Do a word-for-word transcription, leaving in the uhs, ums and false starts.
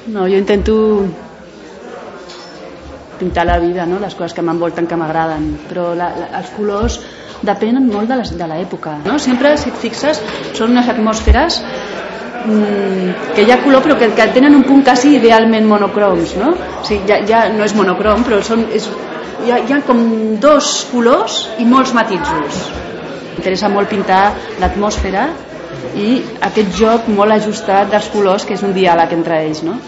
No, jo intento pintar la vida, no? Les coses que m'envolten, que m'agraden, però la, la, els colors depenen molt de, les, de l'època, no? Sempre, si et fixes, són unes atmosferes mmm, que hi ha color però que, que tenen un punt quasi idealment monocroms, no? O sigui, ja, ja no és monocrom, però són, és, hi, ha, hi ha com dos colors i molts matisos. M'interessa molt pintar l'atmosfera i aquest joc molt ajustat dels colors, que és un diàleg entre ells, no?